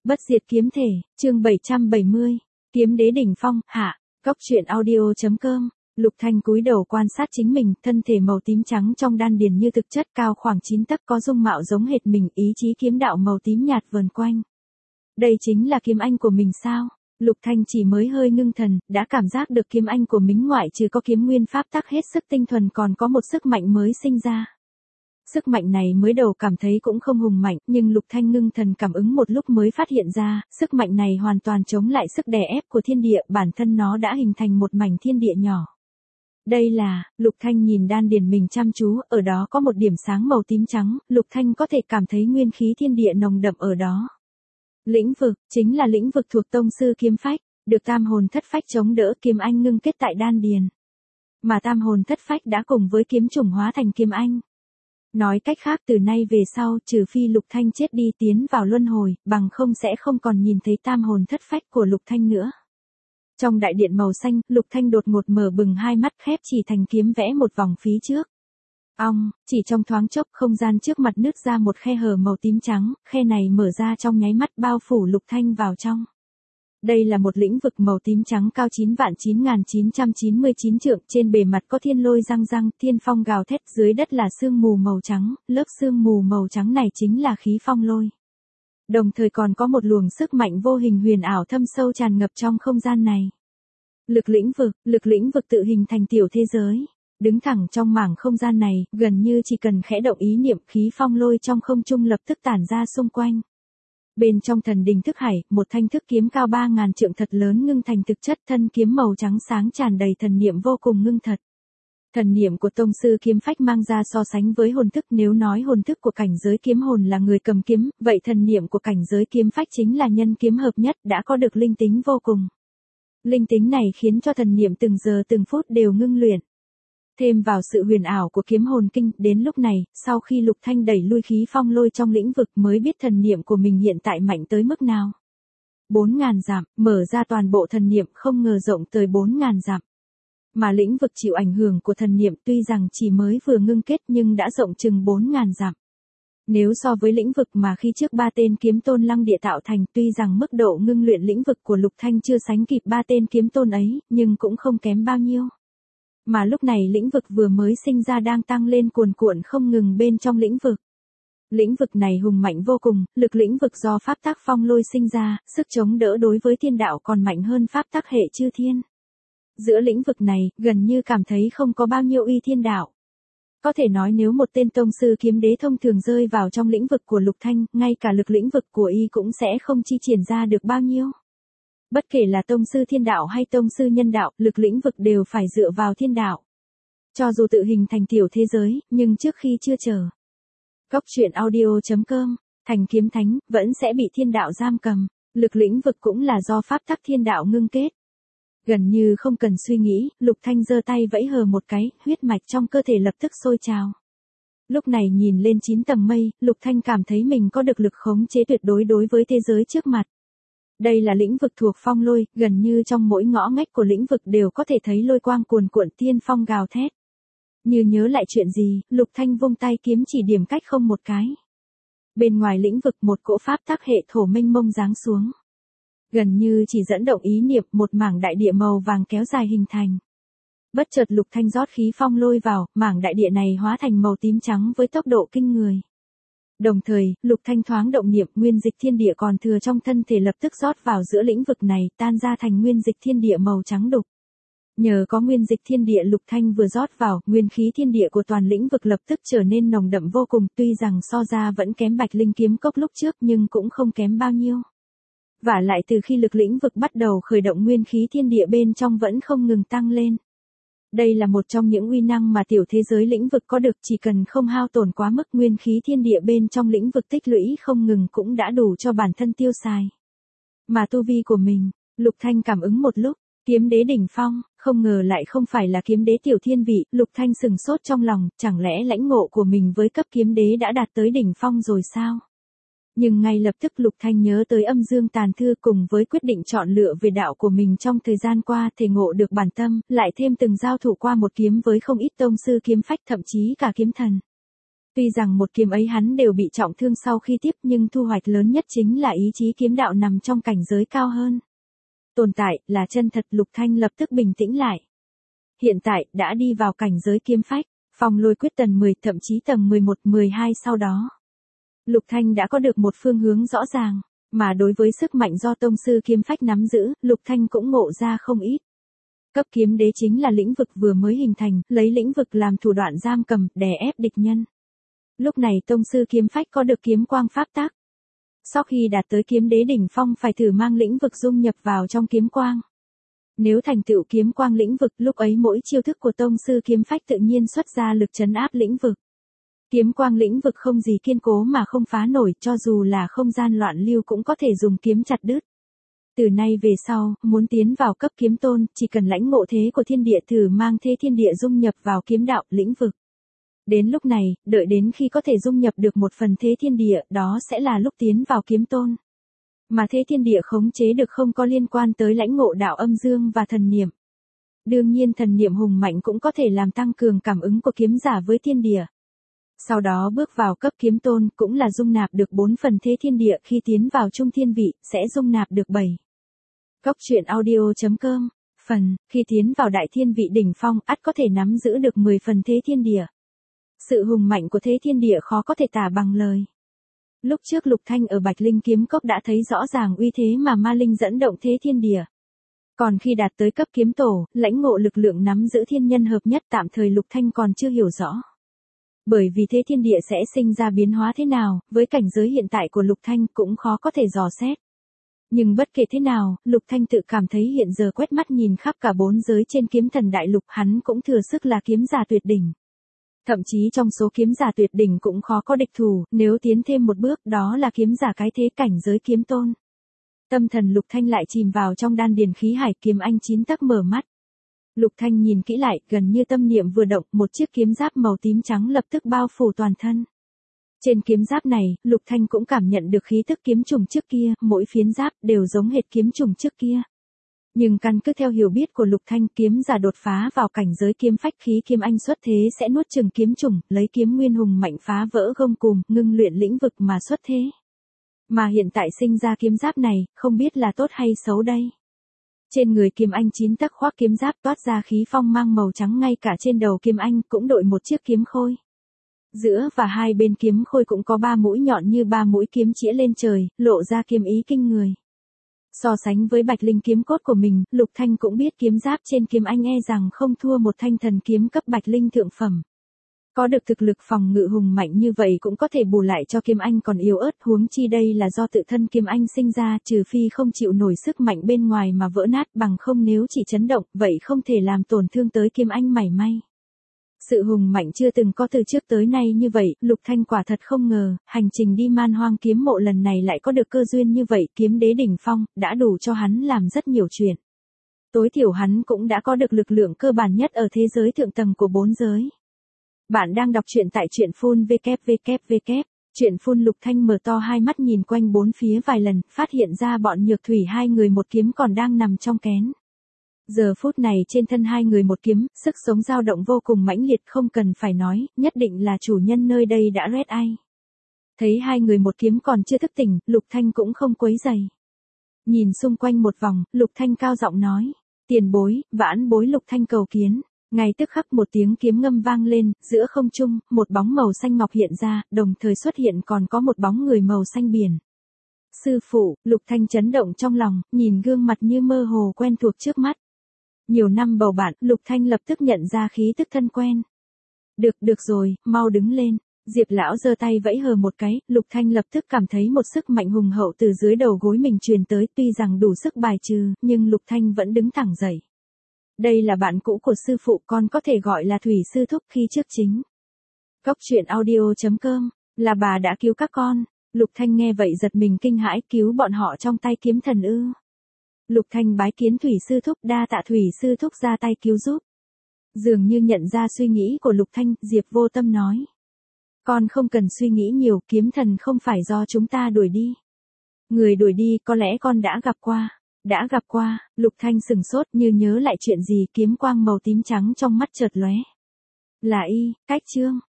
Bất diệt kiếm thể, chương 770, kiếm đế đỉnh phong, hạ, Cốc truyện audio.com. Lục Thanh cúi đầu quan sát chính mình, thân thể màu tím trắng trong đan điền như thực chất cao khoảng 9 tấc có dung mạo giống hệt mình, ý chí kiếm đạo màu tím nhạt vờn quanh. Đây chính là kiếm anh của mình sao? Lục Thanh chỉ mới hơi ngưng thần, đã cảm giác được kiếm anh của mình ngoại trừ có kiếm nguyên pháp tắc hết sức tinh thuần còn có một sức mạnh mới sinh ra. Sức mạnh này mới đầu cảm thấy cũng không hùng mạnh, nhưng Lục Thanh ngưng thần cảm ứng một lúc mới phát hiện ra, sức mạnh này hoàn toàn chống lại sức đè ép của thiên địa, bản thân nó đã hình thành một mảnh thiên địa nhỏ. Đây là, Lục Thanh nhìn đan điền mình chăm chú, ở đó có một điểm sáng màu tím trắng, Lục Thanh có thể cảm thấy nguyên khí thiên địa nồng đậm ở đó. Lĩnh vực, chính là lĩnh vực thuộc tông sư kiếm phách, được tam hồn thất phách chống đỡ, kiếm anh ngưng kết tại đan điền. Mà tam hồn thất phách đã cùng với kiếm chủng hóa thành kiếm anh. Nói cách khác từ nay về sau, trừ phi Lục Thanh chết đi tiến vào luân hồi, bằng không sẽ không còn nhìn thấy tam hồn thất phách của Lục Thanh nữa. Trong đại điện màu xanh, Lục Thanh đột ngột mở bừng hai mắt khép chỉ thành kiếm vẽ một vòng phía trước. Ong, chỉ trong thoáng chốc không gian trước mặt nứt ra một khe hở màu tím trắng, khe này mở ra trong nháy mắt bao phủ Lục Thanh vào trong. Đây là một lĩnh vực màu tím trắng cao 9.9999 trượng, trên bề mặt có thiên lôi răng răng, thiên phong gào thét, dưới đất là sương mù màu trắng, lớp sương mù màu trắng này chính là khí phong lôi. Đồng thời còn có một luồng sức mạnh vô hình huyền ảo thâm sâu tràn ngập trong không gian này. Lực lĩnh vực tự hình thành tiểu thế giới. Đứng thẳng trong mảng không gian này, gần như chỉ cần khẽ động ý niệm, khí phong lôi trong không trung lập tức tản ra xung quanh. Bên trong thần đình thức hải, một thanh thức kiếm cao 3000 trượng thật lớn ngưng thành thực chất, thân kiếm màu trắng sáng tràn đầy thần niệm vô cùng ngưng thật. Thần niệm của tông sư kiếm phách mang ra so sánh với hồn thức, nếu nói hồn thức của cảnh giới kiếm hồn là người cầm kiếm, vậy thần niệm của cảnh giới kiếm phách chính là nhân kiếm hợp nhất, đã có được linh tính vô cùng. Linh tính này khiến cho thần niệm từng giờ từng phút đều ngưng luyện. Thêm vào sự huyền ảo của kiếm hồn kinh, đến lúc này, sau khi Lục Thanh đẩy lui khí phong lôi trong lĩnh vực mới biết thần niệm của mình hiện tại mạnh tới mức nào. 4000 dặm, mở ra toàn bộ thần niệm không ngờ rộng tới 4000 dặm. Mà lĩnh vực chịu ảnh hưởng của thần niệm tuy rằng chỉ mới vừa ngưng kết nhưng đã rộng chừng 4000 dặm. Nếu so với lĩnh vực mà khi trước 3 tên kiếm tôn lăng địa tạo thành, tuy rằng mức độ ngưng luyện lĩnh vực của Lục Thanh chưa sánh kịp 3 tên kiếm tôn ấy, nhưng cũng không kém bao nhiêu. Mà lúc này lĩnh vực vừa mới sinh ra đang tăng lên cuồn cuộn không ngừng bên trong lĩnh vực. Lĩnh vực này hùng mạnh vô cùng, lực lĩnh vực do pháp tắc phong lôi sinh ra, sức chống đỡ đối với thiên đạo còn mạnh hơn pháp tắc hệ chư thiên. Giữa lĩnh vực này, gần như cảm thấy không có bao nhiêu uy thiên đạo. Có thể nói nếu một tên tông sư kiếm đế thông thường rơi vào trong lĩnh vực của Lục Thanh, ngay cả lực lĩnh vực của y cũng sẽ không chi triển ra được bao nhiêu. Bất kể là tông sư thiên đạo hay tông sư nhân đạo, lực lĩnh vực đều phải dựa vào thiên đạo. Cho dù tự hình thành tiểu thế giới, nhưng trước khi chưa chờ. Cốc truyện audio.com, thành kiếm thánh, vẫn sẽ bị thiên đạo giam cầm. Lực lĩnh vực cũng là do pháp tắc thiên đạo ngưng kết. Gần như không cần suy nghĩ, Lục Thanh giơ tay vẫy hờ một cái, huyết mạch trong cơ thể lập tức sôi trào. Lúc này nhìn lên 9 tầng mây, Lục Thanh cảm thấy mình có được lực khống chế tuyệt đối đối với thế giới trước mặt. Đây là lĩnh vực thuộc phong lôi, gần như trong mỗi ngõ ngách của lĩnh vực đều có thể thấy lôi quang cuồn cuộn, thiên phong gào thét. Như nhớ lại chuyện gì, Lục Thanh vung tay kiếm chỉ điểm cách không một cái. Bên ngoài lĩnh vực một cỗ pháp tắc hệ thổ mênh mông giáng xuống. Gần như chỉ dẫn động ý niệm, một mảng đại địa màu vàng kéo dài hình thành. Bất chợt Lục Thanh rót khí phong lôi vào, mảng đại địa này hóa thành màu tím trắng với tốc độ kinh người. Đồng thời, Lục Thanh thoáng động niệm, nguyên dịch thiên địa còn thừa trong thân thể lập tức rót vào giữa lĩnh vực này, tan ra thành nguyên dịch thiên địa màu trắng đục. Nhờ có nguyên dịch thiên địa Lục Thanh vừa rót vào, nguyên khí thiên địa của toàn lĩnh vực lập tức trở nên nồng đậm vô cùng, tuy rằng so ra vẫn kém Bạch Linh kiếm cốc lúc trước nhưng cũng không kém bao nhiêu. Vả lại từ khi lực lĩnh vực bắt đầu khởi động, nguyên khí thiên địa bên trong vẫn không ngừng tăng lên. Đây là một trong những uy năng mà tiểu thế giới lĩnh vực có được, chỉ cần không hao tổn quá mức, nguyên khí thiên địa bên trong lĩnh vực tích lũy không ngừng cũng đã đủ cho bản thân tiêu xài. Mà tu vi của mình, Lục Thanh cảm ứng một lúc, kiếm đế đỉnh phong, không ngờ lại không phải là kiếm đế tiểu thiên vị, Lục Thanh sừng sốt trong lòng, chẳng lẽ lãnh ngộ của mình với cấp kiếm đế đã đạt tới đỉnh phong rồi sao? Nhưng ngay lập tức Lục Thanh nhớ tới âm dương tàn thư cùng với quyết định chọn lựa về đạo của mình trong thời gian qua, thể ngộ được bản tâm, lại thêm từng giao thủ qua một kiếm với không ít tông sư kiếm phách, thậm chí cả kiếm thần. Tuy rằng một kiếm ấy hắn đều bị trọng thương sau khi tiếp, nhưng thu hoạch lớn nhất chính là ý chí kiếm đạo nằm trong cảnh giới cao hơn. Tồn tại là chân thật. Lục Thanh lập tức bình tĩnh lại. Hiện tại đã đi vào cảnh giới kiếm phách, phong lôi quyết tầng 10, thậm chí tầng 11, 12 sau đó. Lục Thanh đã có được một phương hướng rõ ràng, mà đối với sức mạnh do tông sư kiếm phách nắm giữ, Lục Thanh cũng ngộ ra không ít. Cấp kiếm đế chính là lĩnh vực vừa mới hình thành, lấy lĩnh vực làm thủ đoạn giam cầm, đè ép địch nhân. Lúc này tông sư kiếm phách có được kiếm quang pháp tắc. Sau khi đạt tới kiếm đế đỉnh phong phải thử mang lĩnh vực dung nhập vào trong kiếm quang. Nếu thành tựu kiếm quang lĩnh vực, lúc ấy mỗi chiêu thức của tông sư kiếm phách tự nhiên xuất ra lực trấn áp lĩnh vực. Kiếm quang lĩnh vực không gì kiên cố mà không phá nổi, cho dù là không gian loạn lưu cũng có thể dùng kiếm chặt đứt. Từ nay về sau, muốn tiến vào cấp kiếm tôn, chỉ cần lãnh ngộ thế của thiên địa, thử mang thế thiên địa dung nhập vào kiếm đạo lĩnh vực. Đến lúc này, đợi đến khi có thể dung nhập được một phần thế thiên địa, đó sẽ là lúc tiến vào kiếm tôn. Mà thế thiên địa khống chế được không có liên quan tới lãnh ngộ đạo âm dương và thần niệm. Đương nhiên thần niệm hùng mạnh cũng có thể làm tăng cường cảm ứng của kiếm giả với thiên địa. Sau đó bước vào cấp kiếm tôn cũng là dung nạp được 4 phần thế thiên địa, khi tiến vào trung thiên vị, sẽ dung nạp được 7. Cốc truyện audio.com. Phần, khi tiến vào đại thiên vị đỉnh phong, ắt có thể nắm giữ được 10 phần thế thiên địa. Sự hùng mạnh của thế thiên địa khó có thể tả bằng lời. Lúc trước Lục Thanh ở Bạch Linh kiếm cốc đã thấy rõ ràng uy thế mà ma linh dẫn động thế thiên địa. Còn khi đạt tới cấp kiếm tổ, lãnh ngộ lực lượng nắm giữ thiên nhân hợp nhất, tạm thời Lục Thanh còn chưa hiểu rõ. Bởi vì thế thiên địa sẽ sinh ra biến hóa thế nào, với cảnh giới hiện tại của Lục Thanh cũng khó có thể dò xét. Nhưng bất kể thế nào, Lục Thanh tự cảm thấy hiện giờ quét mắt nhìn khắp cả 4 giới trên kiếm thần đại lục, hắn cũng thừa sức là kiếm giả tuyệt đỉnh. Thậm chí trong số kiếm giả tuyệt đỉnh cũng khó có địch thủ, nếu tiến thêm một bước đó là kiếm giả cái thế cảnh giới kiếm tôn. Tâm thần Lục Thanh lại chìm vào trong đan điền khí hải, kiếm anh 9 tấc mở mắt. Lục Thanh nhìn kỹ lại, gần như tâm niệm vừa động, một chiếc kiếm giáp màu tím trắng lập tức bao phủ toàn thân. Trên kiếm giáp này, Lục Thanh cũng cảm nhận được khí tức kiếm trùng trước kia, mỗi phiến giáp đều giống hệt kiếm trùng trước kia. Nhưng căn cứ theo hiểu biết của Lục Thanh, kiếm giả đột phá vào cảnh giới kiếm phách, khí kiếm anh xuất thế sẽ nuốt chửng kiếm trùng, lấy kiếm nguyên hùng mạnh phá vỡ gông cùm, ngưng luyện lĩnh vực mà xuất thế. Mà hiện tại sinh ra kiếm giáp này, không biết là tốt hay xấu đây. Trên người kiếm anh 9 tấc khoác kiếm giáp toát ra khí phong mang màu trắng, ngay cả trên đầu kiếm anh cũng đội một chiếc kiếm khôi. Giữa và hai bên kiếm khôi cũng có 3 mũi nhọn như 3 mũi kiếm chĩa lên trời, lộ ra kiếm ý kinh người. So sánh với Bạch Linh kiếm cốt của mình, Lục Thanh cũng biết kiếm giáp trên kiếm anh e rằng không thua một thanh thần kiếm cấp Bạch Linh thượng phẩm. Có được thực lực phòng ngự hùng mạnh như vậy cũng có thể bù lại cho kiếm anh còn yếu ớt, huống chi đây là do tự thân kiếm anh sinh ra, trừ phi không chịu nổi sức mạnh bên ngoài mà vỡ nát, bằng không nếu chỉ chấn động, vậy không thể làm tổn thương tới kiếm anh mảy may. Sự hùng mạnh chưa từng có từ trước tới nay như vậy, Lục Thanh quả thật không ngờ, hành trình đi Man Hoang kiếm mộ lần này lại có được cơ duyên như vậy, kiếm đế đỉnh phong, đã đủ cho hắn làm rất nhiều chuyện. Tối thiểu hắn cũng đã có được lực lượng cơ bản nhất ở thế giới thượng tầng của 4 giới. Bạn đang đọc truyện tại truyện phun www. Truyện phun. Lục Thanh mở to hai mắt nhìn quanh bốn phía vài lần, phát hiện ra bọn Nhược Thủy hai người một kiếm còn đang nằm trong kén. Giờ phút này trên thân hai người một kiếm, sức sống dao động vô cùng mãnh liệt, không cần phải nói, nhất định là chủ nhân nơi đây đã red ai. Thấy hai người một kiếm còn chưa thức tỉnh, Lục Thanh cũng không quấy rầy. Nhìn xung quanh một vòng, Lục Thanh cao giọng nói, tiền bối, vãn bối Lục Thanh cầu kiến. Ngay tức khắc một tiếng kiếm ngâm vang lên, giữa không trung, một bóng màu xanh ngọc hiện ra, đồng thời xuất hiện còn có một bóng người màu xanh biển. Sư phụ, Lục Thanh chấn động trong lòng, nhìn gương mặt như mơ hồ quen thuộc trước mắt. Nhiều năm bầu bạn, Lục Thanh lập tức nhận ra khí tức thân quen. Được rồi, mau đứng lên. Diệp lão giơ tay vẫy hờ một cái, Lục Thanh lập tức cảm thấy một sức mạnh hùng hậu từ dưới đầu gối mình truyền tới, tuy rằng đủ sức bài trừ, nhưng Lục Thanh vẫn đứng thẳng dậy. Đây là bạn cũ của sư phụ, con có thể gọi là Thủy sư thúc khi trước chính. Cốc truyện audio.com, là bà đã cứu các con. Lục Thanh nghe vậy giật mình kinh hãi, cứu bọn họ trong tay kiếm thần ư? Lục Thanh bái kiến Thủy sư thúc, đa tạ Thủy sư thúc ra tay cứu giúp. Dường như nhận ra suy nghĩ của Lục Thanh, Diệp Vô Tâm nói. Con không cần suy nghĩ nhiều, kiếm thần không phải do chúng ta đuổi đi. Người đuổi đi có lẽ con đã gặp qua. Đã gặp qua. Lục Thanh sừng sốt như nhớ lại chuyện gì, kiếm quang màu tím trắng trong mắt chợt lóe. Là y, cách chương.